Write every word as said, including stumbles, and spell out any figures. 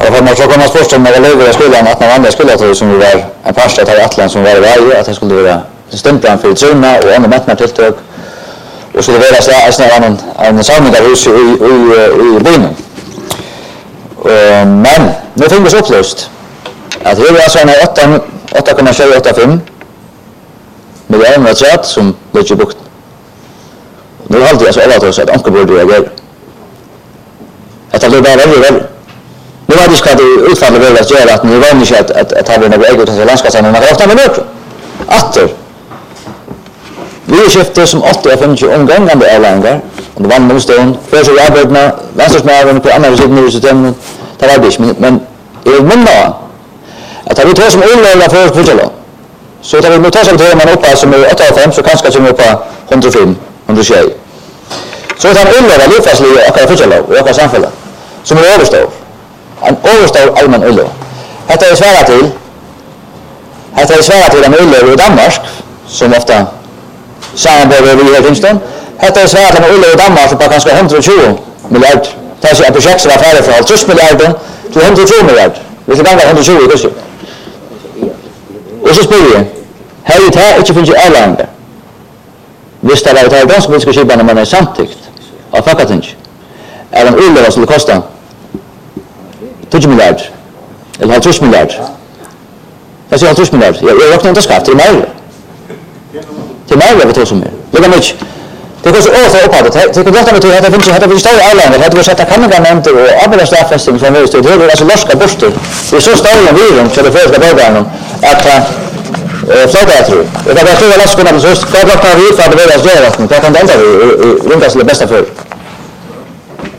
Och man så kommer först om några löver i skolan att man andra skulle som var en första att ha atlan som var i varje att det skulle vara stämplan för truna och andra mättnar tilltag. Och så det var så att snarare en en samlingshus i i i byn. Men nu finns det upplöst att det är så en åtta åtta komma sju åtta fem miljoner tratt som ligger bukt. Nu har det alltså alla så att anka borde reagera. Att det blir bara väldigt nu var det ska det utfalla väl att göra att nu var inte att att att ha några eget till landskapsarna men ofta med det. Åter. Vi skiftar som åtta och femtio omgångande airliner och det var en motstånd för så arbetna landskapsmännen på andra sidan i systemet. Det var det men men är minna att vi tar som olöla för kvartal. Så tar vi mot oss att man uppe som är åtta och fem så kanske som uppe hundrafem hundratjugo. Så tar vi olöla livsfaslig och kvartal och jag kan samfälla som är överstår. En överstår allmän ulle. Detta är svära till. Detta är svära till en ulle i Danmark som ofta samarbetar vi här Kingston. Detta är svära till en ulle i Danmark som på kanske hundratjugo miljarder. Det är ett projekt som var färdigt för halvtreds miljarder till hundratjugo miljarder. Vi ska ganga hundratjugo kanske. Och så spyr jag. Här är det här inte finns ju airliner. Visst är det här ganska mycket skipar när man är samtyckt av Fakatink. Är en ulle vad skulle kosta tio miljarder eller halvtreds miljarder. Jag säger halvtreds miljarder. Jag räknar inte skatt till mer. Till mer vet du som är. Lägga mycket. Det går så åter upp att det det går att det finns det finns stora airliner. Det går sätta kameran nämnt och arbeta staffästning som är det är alltså norska borster. Det är så stora virum så det första början att flyga jag tror. Det var så att jag skulle så ska jag ta vid för att det var så att det kan inte runt oss det bästa för.